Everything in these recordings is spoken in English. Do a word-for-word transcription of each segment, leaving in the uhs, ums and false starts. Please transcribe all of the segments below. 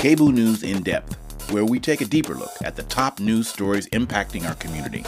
K B O O News In Depth, where we take a deeper look at the top news stories impacting our community.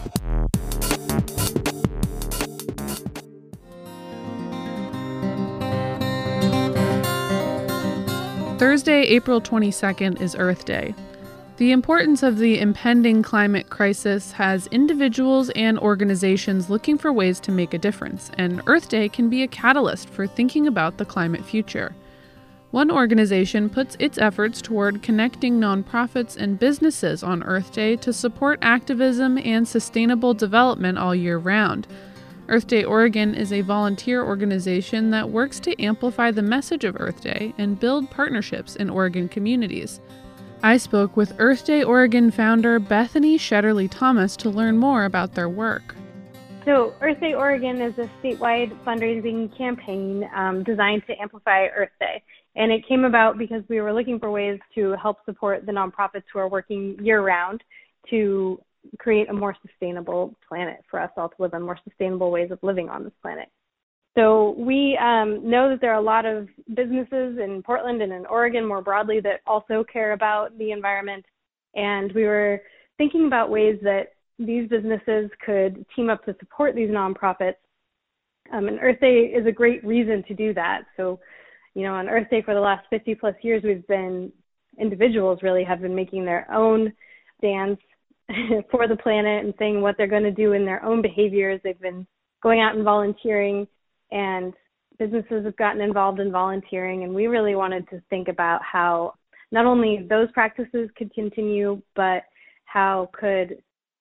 Thursday, April twenty-second is Earth Day. The importance of the impending climate crisis has individuals and organizations looking for ways to make a difference, and Earth Day can be a catalyst for thinking about the climate future. One organization puts its efforts toward connecting nonprofits and businesses on Earth Day to support activism and sustainable development all year round. Earth Day Oregon is a volunteer organization that works to amplify the message of Earth Day and build partnerships in Oregon communities. I spoke with Earth Day Oregon founder Bethany Shetterly Thomas to learn more about their work. So Earth Day Oregon is a statewide fundraising campaign um, designed to amplify Earth Day. And it came about because we were looking for ways to help support the nonprofits who are working year-round to create a more sustainable planet for us all to live on, more sustainable ways of living on this planet. So we um, know that there are a lot of businesses in Portland and in Oregon more broadly that also care about the environment. And we were thinking about ways that these businesses could team up to support these nonprofits. Um, and Earth Day is a great reason to do that. So, you know, on Earth Day for the last fifty plus years, we've been, individuals really have been making their own stands for the planet and saying what they're going to do in their own behaviors. They've been going out and volunteering, and businesses have gotten involved in volunteering. And we really wanted to think about how not only those practices could continue, but how could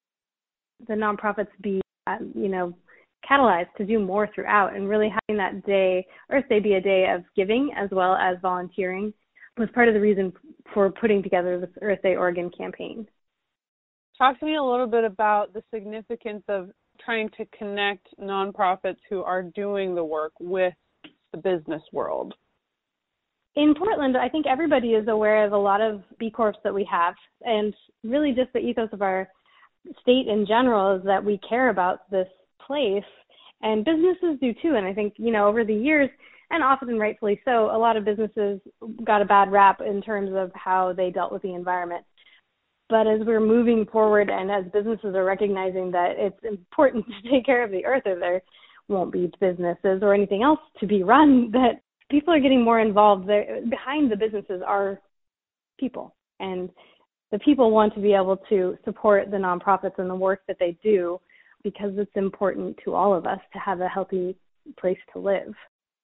the nonprofits be, um, you know, catalyzed to do more throughout, and really having that day, Earth Day, be a day of giving as well as volunteering was part of the reason for putting together this Earth Day Oregon campaign. Talk to me a little bit about the significance of trying to connect nonprofits who are doing the work with the business world. In Portland, I think everybody is aware of a lot of B Corps that we have, and really just the ethos of our state in general is that we care about this place, and businesses do too. And I think, you know, over the years, and often rightfully so, a lot of businesses got a bad rap in terms of how they dealt with the environment. But as we're moving forward and as businesses are recognizing that it's important to take care of the earth, or there won't be businesses or anything else to be run, that people are getting more involved. They're, behind the businesses are people, and the people want to be able to support the nonprofits and the work that they do, because it's important to all of us to have a healthy place to live.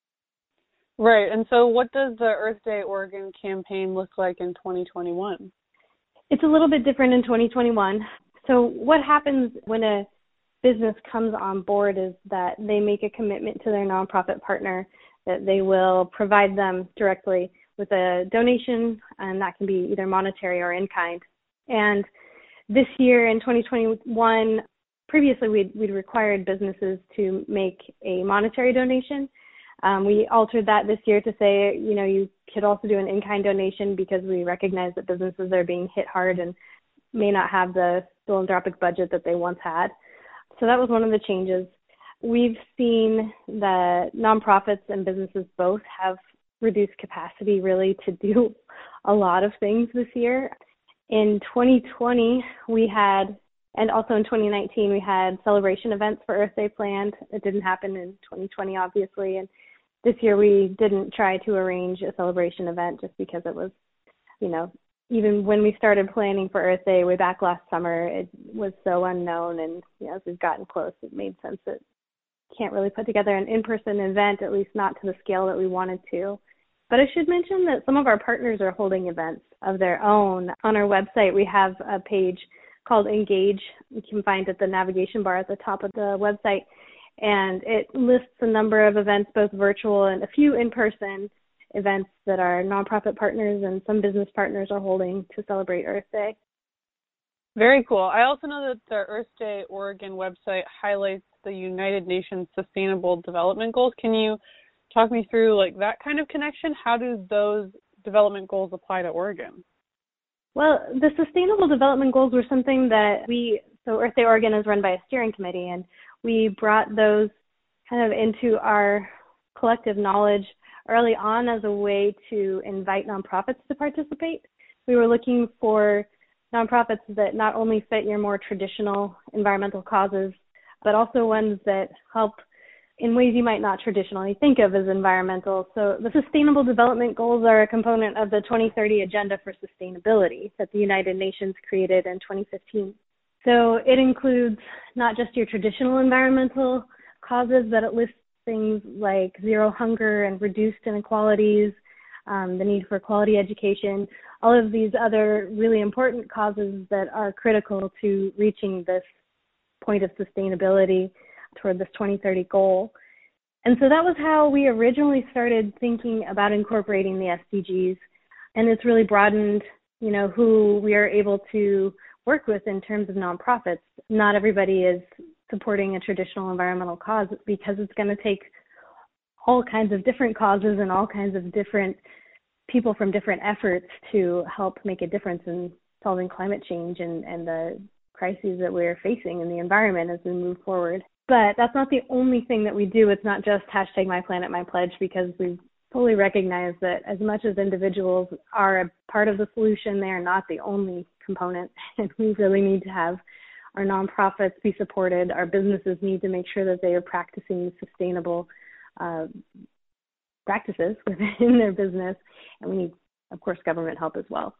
Right. And so what does the Earth Day Oregon campaign look like in twenty twenty-one? It's a little bit different in twenty twenty-one. So what happens when a business comes on board is that they make a commitment to their nonprofit partner that they will provide them directly with a donation, and that can be either monetary or in kind. And this year in twenty twenty-one, previously we'd, we'd required businesses to make a monetary donation. Um, we altered that this year to say, you know, you could also do an in-kind donation, because we recognize that businesses are being hit hard and may not have the philanthropic budget that they once had. So that was one of the changes. We've seen that nonprofits and businesses both have reduced capacity really to do a lot of things this year. In twenty twenty, we had, and also in twenty nineteen, we had celebration events for Earth Day planned. It didn't happen in twenty twenty, obviously. And this year we didn't try to arrange a celebration event just because it was, you know, even when we started planning for Earth Day way back last summer, it was so unknown. And, you know, as we've gotten close, it made sense that can't really put together an in-person event, at least not to the scale that we wanted to. But I should mention that some of our partners are holding events of their own. On our website, we have a page called Engage. You can find it at the navigation bar at the top of the website. And it lists a number of events, both virtual and a few in-person events that our nonprofit partners and some business partners are holding to celebrate Earth Day. Very cool. I also know that the Earth Day Oregon website highlights the United Nations Sustainable Development Goals. Can you talk me through like that kind of connection? How do those development goals apply to Oregon? Well, the Sustainable Development Goals were something that we, so Earth Day Oregon is run by a steering committee, and we brought those kind of into our collective knowledge early on as a way to invite nonprofits to participate. we were looking for nonprofits that not only fit your more traditional environmental causes, but also ones that help in ways you might not traditionally think of as environmental. So the Sustainable Development Goals are a component of the twenty thirty Agenda for Sustainability that the United Nations created in twenty fifteen. So it includes not just your traditional environmental causes, but it lists things like zero hunger and reduced inequalities, um, the need for quality education, all of these other really important causes that are critical to reaching this point of sustainability toward this twenty thirty goal. And so that was how we originally started thinking about incorporating the S D Gs. And it's really broadened, you know, who we are able to work with in terms of nonprofits. Not everybody is supporting a traditional environmental cause because it's going to take all kinds of different causes and all kinds of different people from different efforts to help make a difference in solving climate change and, and the crises that we're facing in the environment as we move forward. But that's not the only thing that we do. It's not just hashtag My Planet, My Pledge, because we fully recognize that as much as individuals are a part of the solution, they are not the only component. And we really need to have our nonprofits be supported. Our businesses need to make sure that they are practicing sustainable uh, practices within their business. And we need, of course, government help as well.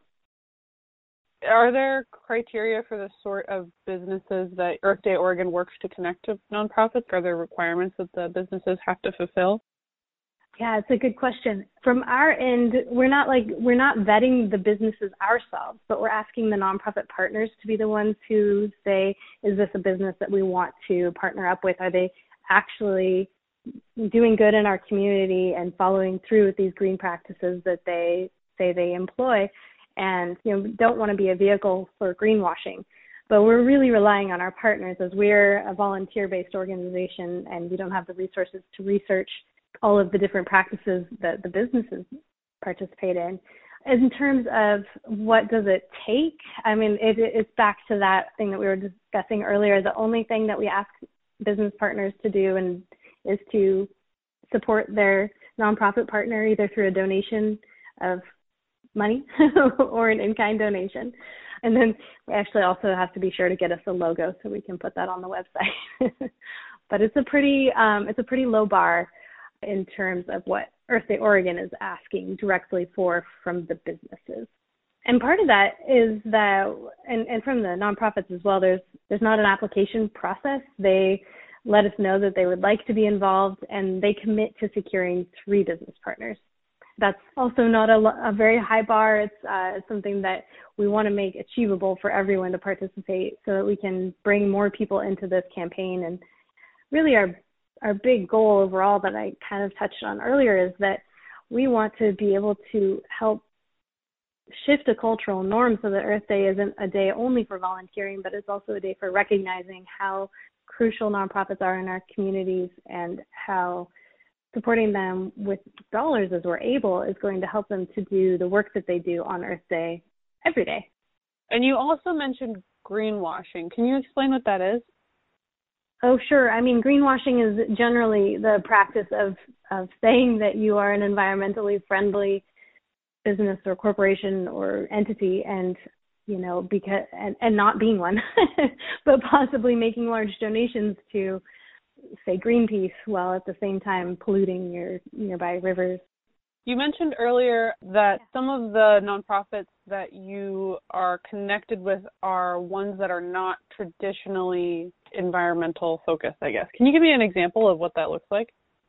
Are there criteria for the sort of businesses that Earth Day Oregon works to connect to nonprofits? Are there requirements that the businesses have to fulfill? Yeah, it's a good question. From our end, we're not like we're not vetting the businesses ourselves, but we're asking the nonprofit partners to be the ones who say, is this a business that we want to partner up with? Are they actually doing good in our community and following through with these green practices that they say they employ? And, you know, don't want to be a vehicle for greenwashing. But we're really relying on our partners, as we're a volunteer-based organization and we don't have the resources to research all of the different practices that the businesses participate in. In terms of what does it take, I mean, it, it's back to that thing that we were discussing earlier. The only thing that we ask business partners to do and is to support their nonprofit partner either through a donation of money or an in-kind donation. And then we actually also have to be sure to get us a logo so we can put that on the website. But it's a pretty um, it's a pretty low bar in terms of what Earth Day Oregon is asking directly for from the businesses. And part of that is that, and, and from the nonprofits as well, there's there's not an application process. They let us know that they would like to be involved, and they commit to securing three business partners. That's also not a, a very high bar. It's uh, something that we want to make achievable for everyone to participate so that we can bring more people into this campaign. And really our our big goal overall that I kind of touched on earlier is that we want to be able to help shift a cultural norm so that Earth Day isn't a day only for volunteering, but it's also a day for recognizing how crucial nonprofits are in our communities and how supporting them with dollars as we're able is going to help them to do the work that they do on Earth Day every day. And you also mentioned greenwashing. Can you explain what that is? Oh, sure. I mean, greenwashing is generally the practice of, of saying that you are an environmentally friendly business or corporation or entity and, you know, because and, and not being one, but possibly making large donations to, say, Greenpeace, while at the same time polluting your nearby rivers. You mentioned earlier that some of the nonprofits that you are connected with are ones that are not traditionally environmental focused, I guess. Can you give me an example of what that looks like?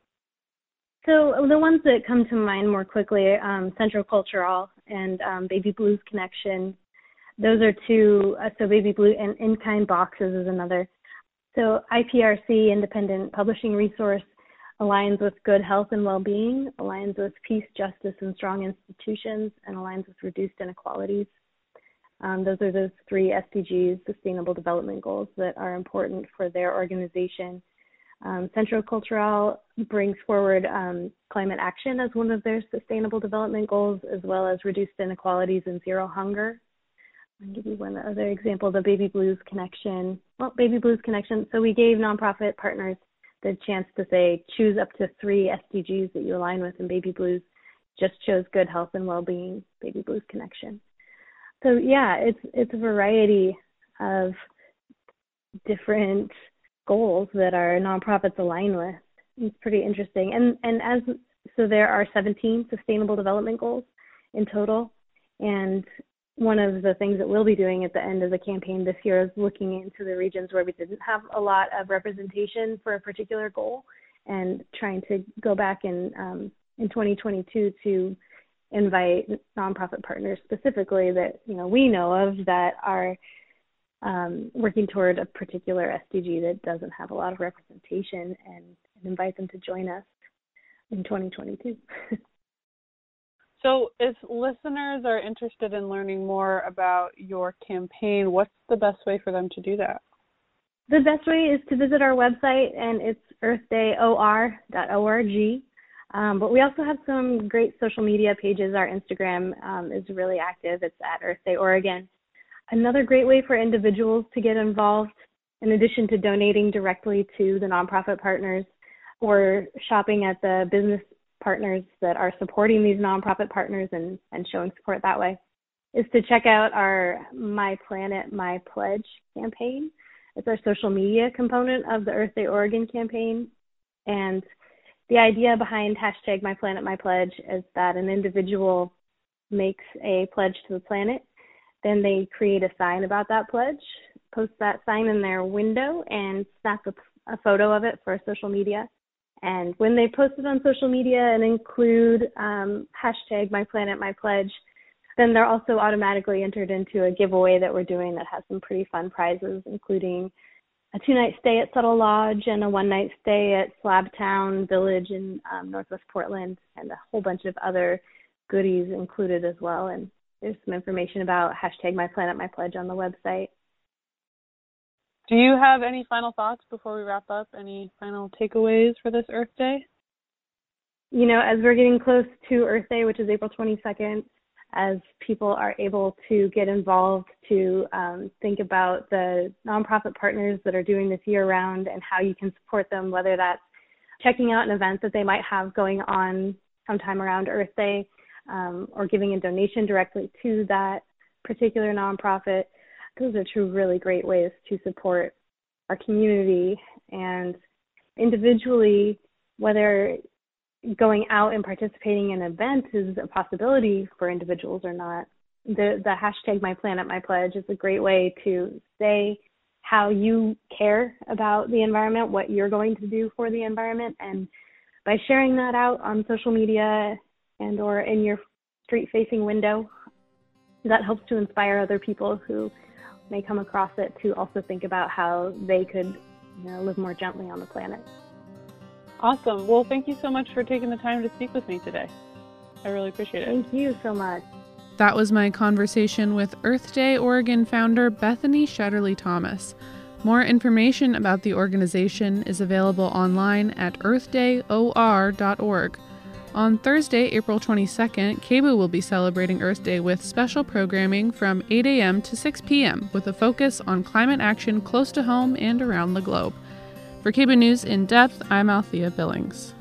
So the ones that come to mind more quickly, um, Central Cultural and um, Baby Blues Connection. Those are two, uh, so Baby Blue and In-Kind Boxes is another. So I P R C, Independent Publishing Resource, aligns with good health and well-being, aligns with peace, justice, and strong institutions, and aligns with reduced inequalities. Um, those are those three S D Gs, Sustainable Development Goals, that are important for their organization. Um, Centro Cultural brings forward um, climate action as one of their Sustainable Development Goals, as well as reduced inequalities and zero hunger. I'll give you one other example, the Baby Blues Connection. Well, Baby Blues Connection, so we gave nonprofit partners the chance to say, choose up to three S D Gs that you align with, and Baby Blues just chose good health and well-being, Baby Blues Connection. So yeah, it's it's a variety of different goals that our nonprofits align with. It's pretty interesting. And and as so there are seventeen sustainable development goals in total. And one of the things that we'll be doing at the end of the campaign this year is looking into the regions where we didn't have a lot of representation for a particular goal, and trying to go back in um, in twenty twenty-two to invite nonprofit partners specifically that, you know, we know of that are um, working toward a particular S D G that doesn't have a lot of representation, and, and invite them to join us in twenty twenty-two. So if listeners are interested in learning more about your campaign, what's the best way for them to do that? The best way is to visit our website, and it's earth day o r dot org. Um, but we also have some great social media pages. Our Instagram um, is really active. It's at Earth Day Oregon. Another great way for individuals to get involved, in addition to donating directly to the nonprofit partners or shopping at the business partners that are supporting these nonprofit partners and, and showing support that way, is to check out our My Planet, My Pledge campaign. It's our social media component of the Earth Day Oregon campaign. And the idea behind hashtag My Planet, My Pledge is that an individual makes a pledge to the planet, then they create a sign about that pledge, post that sign in their window, and snap a, a photo of it for social media. And when they post it on social media and include um, hashtag My Planet, My Pledge, then they're also automatically entered into a giveaway that we're doing that has some pretty fun prizes, including a two-night stay at Subtle Lodge and a one-night stay at Slabtown Village in um, Northwest Portland, and a whole bunch of other goodies included as well. And there's some information about hashtag My Planet, My Pledge on the website. Do you have any final thoughts before we wrap up? Any final takeaways for this Earth Day? You know, as we're getting close to Earth Day, which is April twenty-second, as people are able to get involved, to um, think about the nonprofit partners that are doing this year-round and how you can support them, whether that's checking out an event that they might have going on sometime around Earth Day, um, or giving a donation directly to that particular nonprofit. Those are two really great ways to support our community. And individually, whether going out and participating in events is a possibility for individuals or not, the, the hashtag My Planet, My Pledge is a great way to say how you care about the environment, what you're going to do for the environment. And by sharing that out on social media and or in your street-facing window, that helps to inspire other people who may come across it to also think about how they could, you know, live more gently on the planet. Awesome. Well, thank you so much for taking the time to speak with me today. I really appreciate it. Thank you so much. That was my conversation with Earth Day Oregon founder Bethany Shetterly Thomas. More information about the organization is available online at earth day o r dot org. On Thursday, April twenty-second, K B U will be celebrating Earth Day with special programming from eight a.m. to six p.m. with a focus on climate action close to home and around the globe. For K B U News In Depth, I'm Althea Billings.